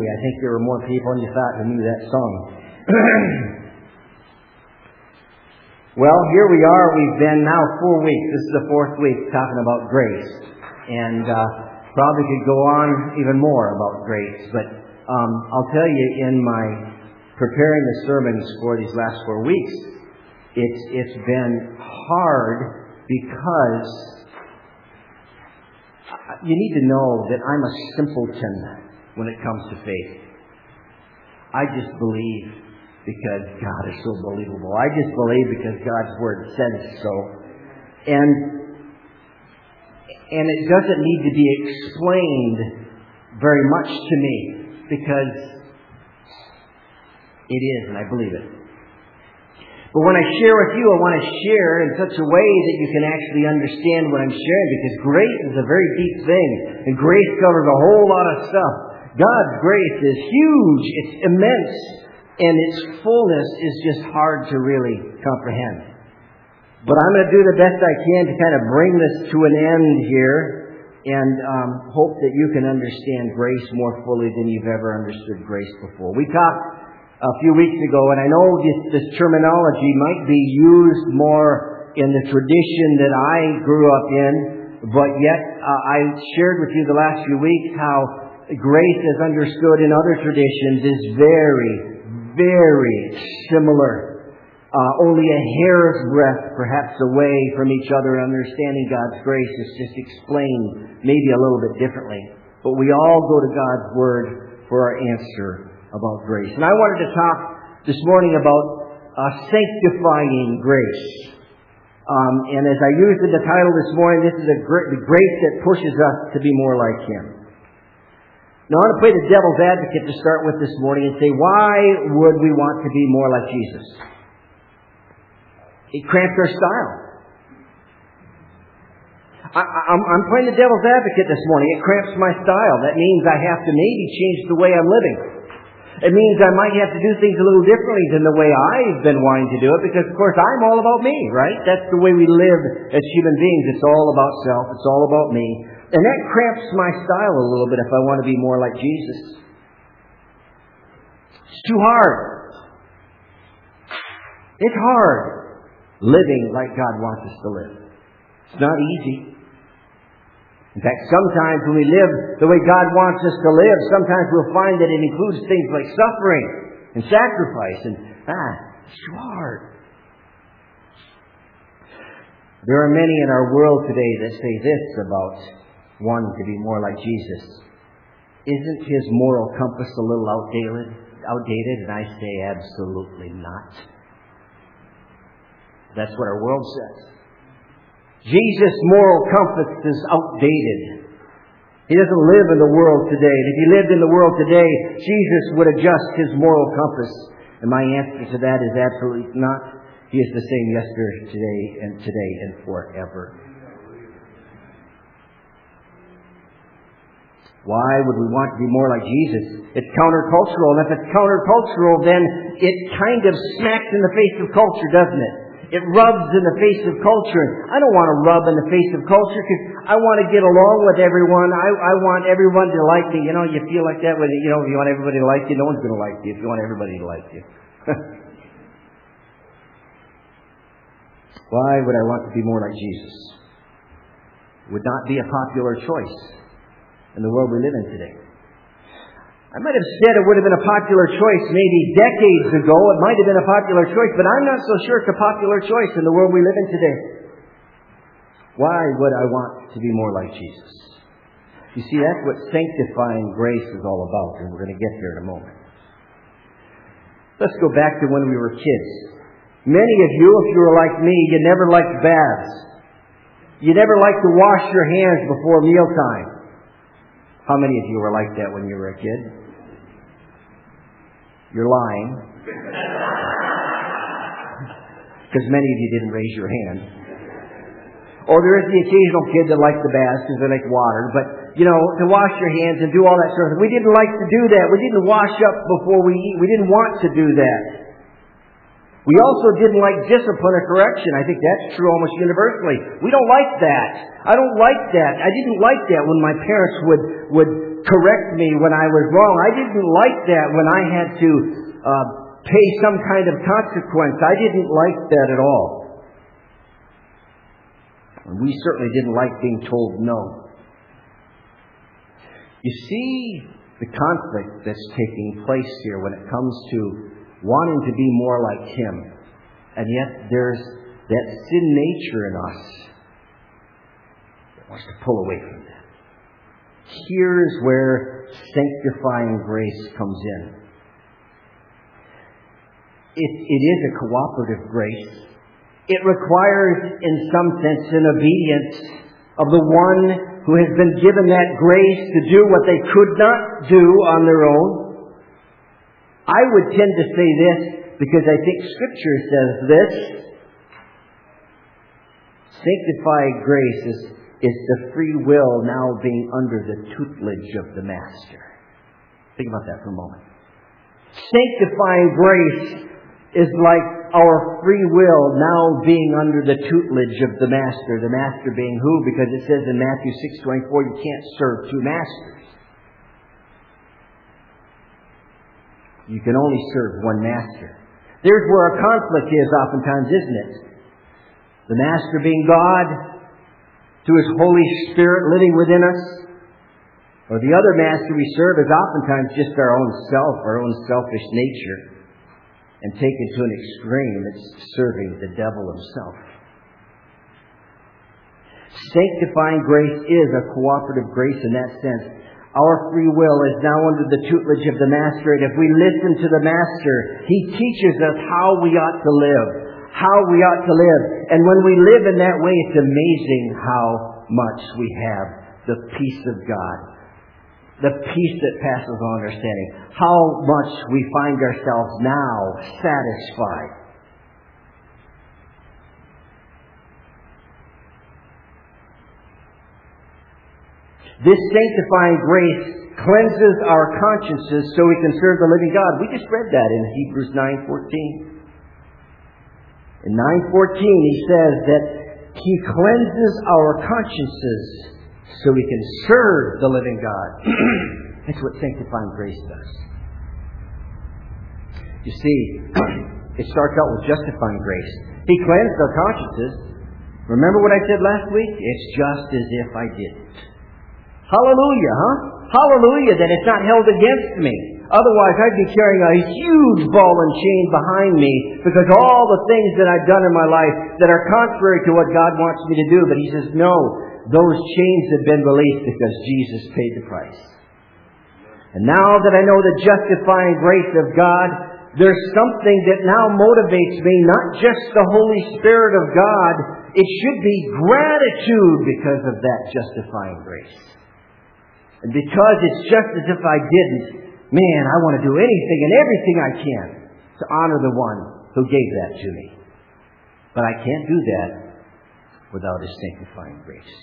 me. I think there were more people than you thought who knew that song. Well, here we are. We've been now 4 weeks. This is the 4th week talking about grace. And probably could go on even more about grace. But I'll tell you, in my preparing the sermons for these last 4 weeks, it's been hard because you need to know that I'm a simpleton when it comes to faith. I just believe because God is so believable. I just believe because God's Word says so. And it doesn't need to be explained very much to me because it is, and I believe it. But when I share with you, I want to share in such a way that you can actually understand what I'm sharing, because grace is a very deep thing, and grace covers a whole lot of stuff. God's grace is huge, it's immense, and its fullness is just hard to really comprehend. But I'm going to do the best I can to kind of bring this to an end here, and hope that you can understand grace more fully than you've ever understood grace before. We talked a few weeks ago, and I know this terminology might be used more in the tradition that I grew up in, but yet I shared with you the last few weeks how grace as understood in other traditions is very, very similar. Only a hair's breadth perhaps away from each other, and understanding God's grace is just explained maybe a little bit differently. But we all go to God's Word for our answer about grace. And I wanted to talk this morning about sanctifying grace. And as I used in the title this morning, this is the grace that pushes us to be more like Him. Now I want to play the devil's advocate to start with this morning and say, why would we want to be more like Jesus? It cramps our style. I'm playing the devil's advocate this morning. It cramps my style. That means I have to maybe change the way I'm living. It means I might have to do things a little differently than the way I've been wanting to do it, because, of course, I'm all about me, right? That's the way we live as human beings. It's all about self. It's all about me. And that cramps my style a little bit if I want to be more like Jesus. It's too hard. It's hard living like God wants us to live. It's not easy. In fact, sometimes when we live the way God wants us to live, sometimes we'll find that it includes things like suffering and sacrifice. And it's too hard. There are many in our world today that say this about wanting to be more like Jesus. Isn't His moral compass a little outdated? And I say absolutely not. That's what our world says. Jesus' moral compass is outdated. He doesn't live in the world today. And if He lived in the world today, Jesus would adjust His moral compass. And my answer to that is absolutely not. He is the same yesterday, today, and forever. Why would we want to be more like Jesus? It's countercultural. And if it's countercultural, then it kind of smacks in the face of culture, doesn't it? It rubs in the face of culture. I don't want to rub in the face of culture because I want to get along with everyone. I want everyone to like me. You know, you feel like that when, if you want everybody to like you, no one's going to like you if you want everybody to like you. Why would I want to be more like Jesus? It would not be a popular choice in the world we live in today. I might have said it would have been a popular choice maybe decades ago. It might have been a popular choice, but I'm not so sure it's a popular choice in the world we live in today. Why would I want to be more like Jesus? You see, that's what sanctifying grace is all about, and we're going to get there in a moment. Let's go back to when we were kids. Many of you, if you were like me, you never liked baths. You never liked to wash your hands before mealtime. How many of you were like that when you were a kid? You're lying. Because many of you didn't raise your hand. Or there is the occasional kid that likes the baths because they like water. But, to wash your hands and do all that sort of thing. We didn't like to do that. We didn't wash up before we eat. We didn't want to do that. We also didn't like discipline or correction. I think that's true almost universally. We don't like that. I don't like that. I didn't like that when my parents would correct me when I was wrong. I didn't like that when I had to pay some kind of consequence. I didn't like that at all. And we certainly didn't like being told no. You see the conflict that's taking place here when it comes to wanting to be more like Him. And yet there's that sin nature in us that wants to pull away from that. Here's where sanctifying grace comes in. It is a cooperative grace. It requires, in some sense, an obedience of the one who has been given that grace to do what they could not do on their own. I would tend to say this because I think Scripture says this. Sanctifying grace is the free will now being under the tutelage of the Master. Think about that for a moment. Sanctifying grace is like our free will now being under the tutelage of the Master. The Master being who? Because it says in Matthew 6:24, you can't serve two masters. You can only serve one Master. There's where our conflict is oftentimes, isn't it? The Master being God, through His Holy Spirit living within us. Or the other master we serve is oftentimes just our own self, our own selfish nature. And taken to an extreme, it's serving the devil himself. Sanctifying grace is a cooperative grace in that sense. Our free will is now under the tutelage of the Master, and if we listen to the Master, He teaches us how we ought to live. How we ought to live. And when we live in that way, it's amazing how much we have the peace of God. The peace that passes all understanding. How much we find ourselves now satisfied. This sanctifying grace cleanses our consciences so we can serve the living God. We just read that in Hebrews 9:14. In 9:14 he says that He cleanses our consciences so we can serve the living God. That's what sanctifying grace does. You see, it starts out with justifying grace. He cleansed our consciences. Remember what I said last week? It's just as if I didn't. Hallelujah, huh? Hallelujah that it's not held against me. Otherwise, I'd be carrying a huge ball and chain behind me because all the things that I've done in my life that are contrary to what God wants me to do. But He says, no, those chains have been released because Jesus paid the price. And now that I know the justifying grace of God, there's something that now motivates me, not just the Holy Spirit of God. It should be gratitude because of that justifying grace. And because it's just as if I didn't, man, I want to do anything and everything I can to honor the one who gave that to me. But I can't do that without His sanctifying grace.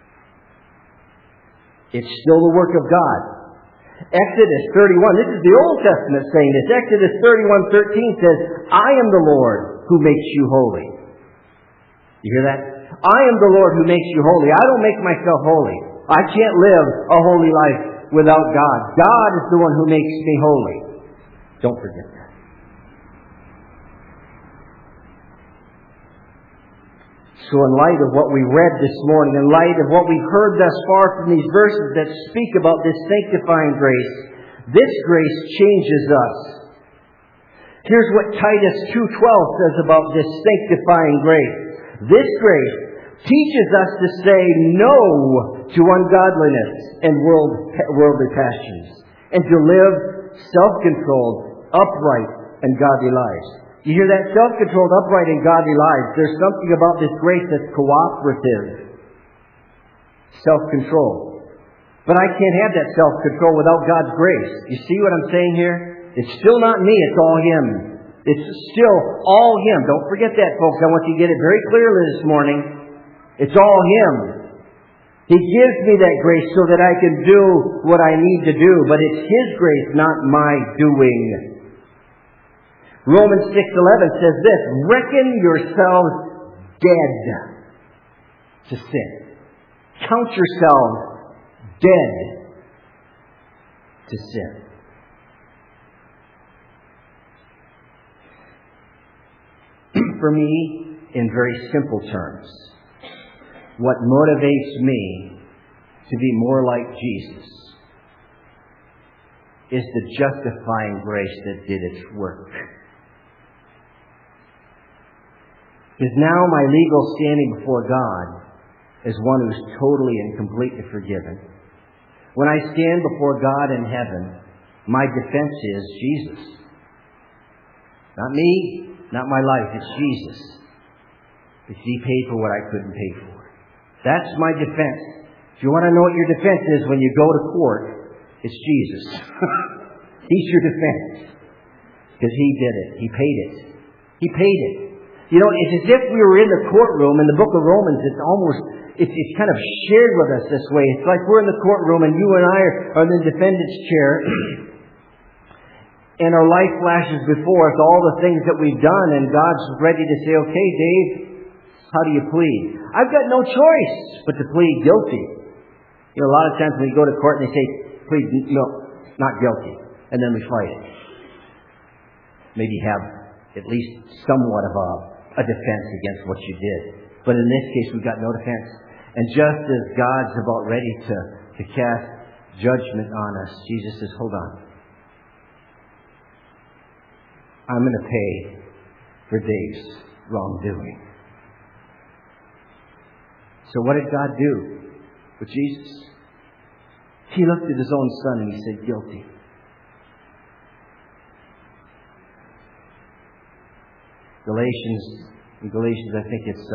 It's still the work of God. Exodus 31, this is the Old Testament saying this. Exodus 31:13 says, I am the Lord who makes you holy. You hear that? I am the Lord who makes you holy. I don't make myself holy. I can't live a holy life without God. God is the one who makes me holy. Don't forget that. So in light of what we read this morning, in light of what we've heard thus far from these verses that speak about this sanctifying grace, this grace changes us. Here's what Titus 2:12 says about this sanctifying grace. This grace teaches us to say no to ungodliness and worldly passions, and to live self-controlled, upright, and godly lives. You hear that? Self-controlled, upright, and godly lives. There's something about this grace that's cooperative. Self-control. But I can't have that self-control without God's grace. You see what I'm saying here? It's still not me, it's all Him. It's still all Him. Don't forget that, folks. I want you to get it very clearly this morning. It's all Him. He gives me that grace so that I can do what I need to do. But it's His grace, not my doing. Romans 6:11 says this, reckon yourselves dead to sin. Count yourselves dead to sin. For me, in very simple terms, what motivates me to be more like Jesus is the justifying grace that did its work. Because now my legal standing before God is one who's totally and completely forgiven. When I stand before God in heaven, my defense is Jesus. Not me, not my life, it's Jesus. Because He paid for what I couldn't pay for. That's my defense. If you want to know what your defense is when you go to court, it's Jesus. He's your defense. Because He did it. He paid it. He paid it. You know, it's as if we were in the courtroom. In the book of Romans, it's kind of shared with us this way. It's like we're in the courtroom and you and I are in the defendant's chair. And our life flashes before us all the things that we've done. And God's ready to say, okay, Dave, how do you plead? I've got no choice but to plead guilty. You know, a lot of times when you go to court and they say, plead no, not guilty. And then we fight it. Maybe have at least somewhat of a defense against what you did. But in this case, we've got no defense. And just as God's about ready to cast judgment on us, Jesus says, hold on. I'm going to pay for Dave's wrongdoing. So what did God do with Jesus? He looked at His own Son and He said, guilty. Galatians, I think it's,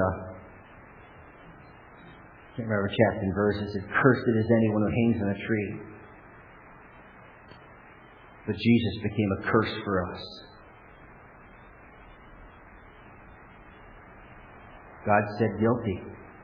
I can't remember chapter and verse, it said, cursed is anyone who hangs on a tree. But Jesus became a curse for us. God said guilty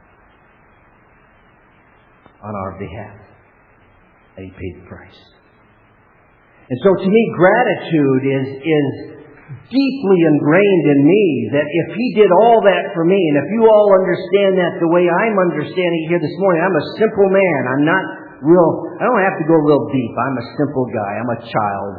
on our behalf. And He paid the price. And so to me, gratitude is deeply ingrained in me that if He did all that for me, and if you all understand that the way I'm understanding here this morning, I'm a simple man. I'm not I don't have to go real deep. I'm a simple guy. I'm a child.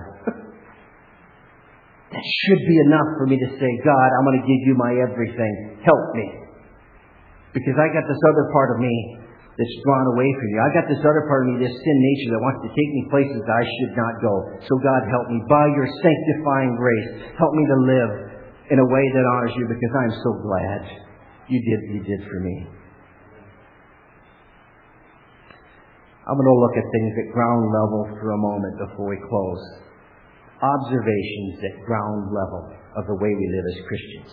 That should be enough for me to say, God, I'm going to give You my everything. Help me. Because I got this other part of me that's drawn away from You. I got this other part of me, this sin nature that wants to take me places that I should not go. So God, help me. By Your sanctifying grace, help me to live in a way that honors You, because I'm so glad You did for me. I'm going to look at things at ground level for a moment before we close. Observations at ground level of the way we live as Christians.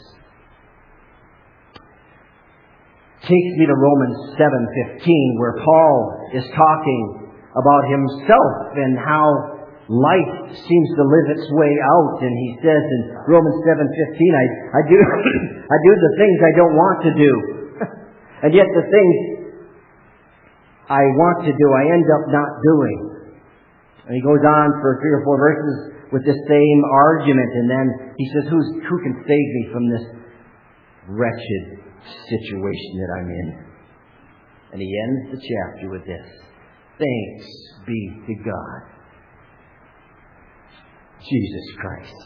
Takes me to Romans 7:15, where Paul is talking about himself and how life seems to live its way out. And he says in Romans 7:15, I do the things I don't want to do. And yet the things I want to do, I end up not doing. And he goes on for 3 or 4 verses with this same argument. And then he says, who can save me from this wretched situation that I'm in? And he ends the chapter with this: thanks be to God, Jesus Christ.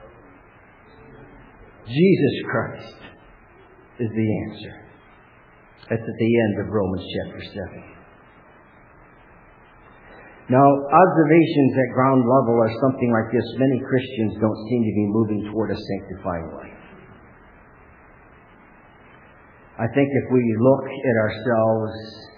Jesus Christ is the answer. That's at the end of Romans chapter 7. Now, observations at ground level are something like this. Many Christians don't seem to be moving toward a sanctifying life. I think if we look at ourselves,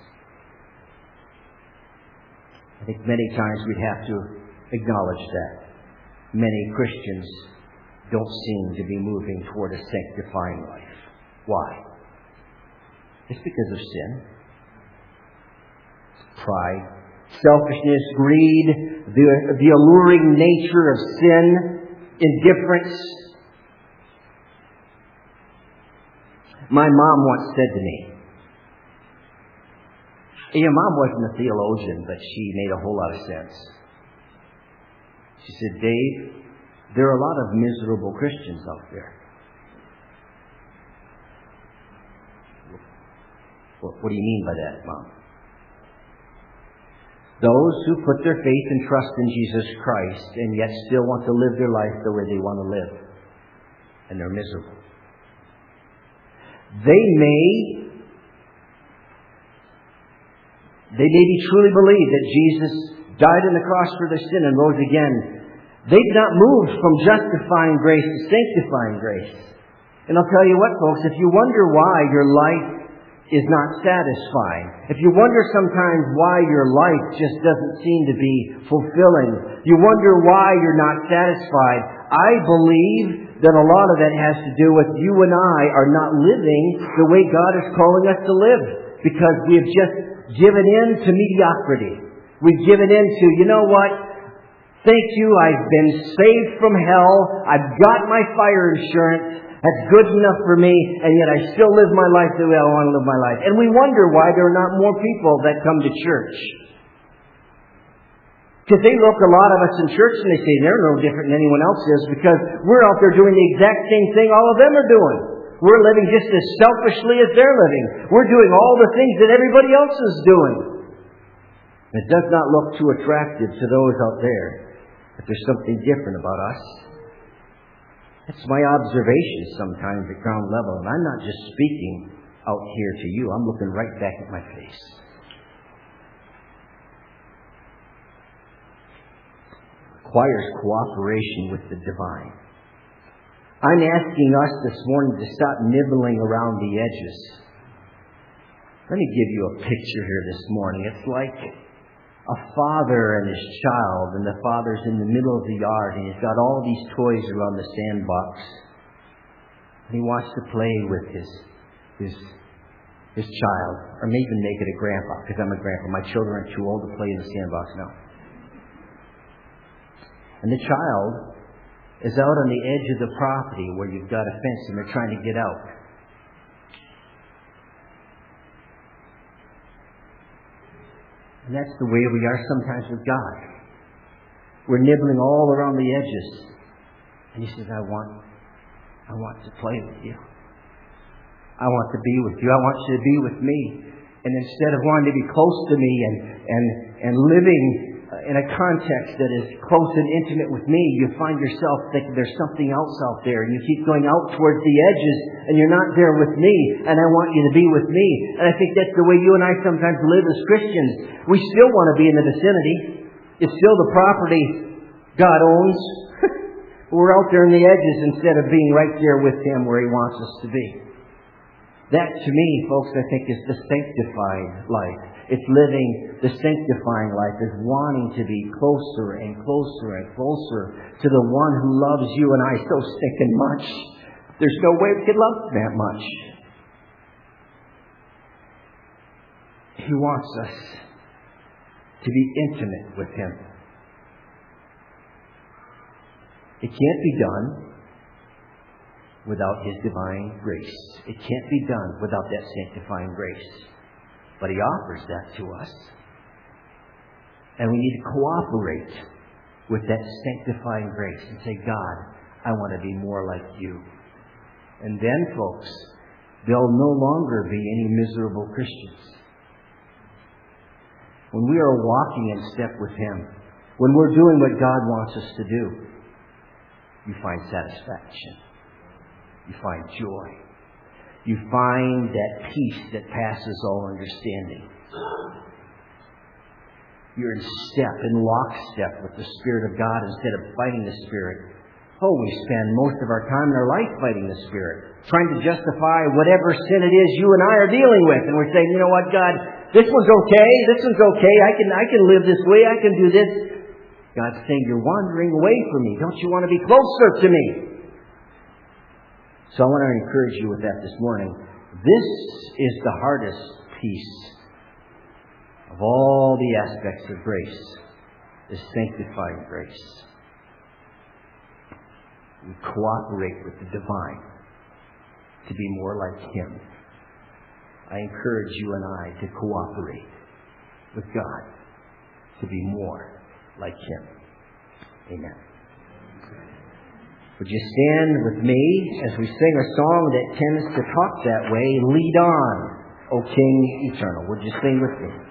I think many times we'd have to acknowledge that many Christians don't seem to be moving toward a sanctifying life. Why? It's because of sin, pride, selfishness, greed, the alluring nature of sin, indifference. My mom once said to me, your mom wasn't a theologian, but she made a whole lot of sense. She said, Dave, there are a lot of miserable Christians out there. What do you mean by that, Mom? Those who put their faith and trust in Jesus Christ and yet still want to live their life the way they want to live. And they're miserable. They may truly believe that Jesus died on the cross for their sin and rose again. They've not moved from justifying grace to sanctifying grace. And I'll tell you what, folks, if you wonder why your life is not satisfying, if you wonder sometimes why your life just doesn't seem to be fulfilling, you wonder why you're not satisfied, I believe that a lot of that has to do with you and I are not living the way God is calling us to live, because we have just given in to mediocrity. We've given in to, you know what? Thank you, I've been saved from hell. I've got my fire insurance. That's good enough for me, and yet I still live my life the way I want to live my life. And we wonder why there are not more people that come to church. Because they look, a lot of us in church, and they say they're no different than anyone else is, because we're out there doing the exact same thing all of them are doing. We're living just as selfishly as they're living. We're doing all the things that everybody else is doing. It does not look too attractive to those out there that there's something different about us. That's my observation sometimes at ground level. And I'm not just speaking out here to you. I'm looking right back at my face. It requires cooperation with the divine. I'm asking us this morning to stop nibbling around the edges. Let me give you a picture here this morning. It's like a father and his child, and the father's in the middle of the yard, and he's got all these toys around the sandbox. And he wants to play with his child, or maybe even make it a grandpa, because I'm a grandpa. My children are too old to play in the sandbox now. And the child is out on the edge of the property where you've got a fence and they're trying to get out. And that's the way we are sometimes with God. We're nibbling all around the edges. And He says, I want to play with you. I want to be with you. I want you to be with me. And instead of wanting to be close to me and living in a context that is close and intimate with me, you find yourself thinking there's something else out there, and you keep going out towards the edges, and you're not there with me, and I want you to be with me. And I think that's the way you and I sometimes live as Christians. We still want to be in the vicinity. It's still the property God owns. We're out there in the edges instead of being right there with Him where He wants us to be. That, to me, folks, I think is the sanctified life. It's living the sanctifying life, is wanting to be closer and closer and closer to the one who loves you and I so stinking much. There's no way we could love Him that much. He wants us to be intimate with Him. It can't be done without His divine grace. It can't be done without that sanctifying grace. But He offers that to us. And we need to cooperate with that sanctifying grace and say, God, I want to be more like you. And then, folks, there'll no longer be any miserable Christians. When we are walking in step with Him, when we're doing what God wants us to do, you find satisfaction. You find joy. You find that peace that passes all understanding. You're in step, in lockstep with the Spirit of God instead of fighting the Spirit. Oh, we spend most of our time in our life fighting the Spirit, trying to justify whatever sin it is you and I are dealing with. And we're saying, you know what, God, this one's okay, this one's okay, I can live this way, I can do this. God's saying, you're wandering away from me. Don't you want to be closer to me? So I want to encourage you with that this morning. This is the hardest piece of all the aspects of grace, is sanctifying grace. We cooperate with the divine to be more like Him. I encourage you and I to cooperate with God to be more like Him. Amen. Would you stand with me as we sing a song that tends to talk that way? Lead on, O King Eternal. Would you sing with me?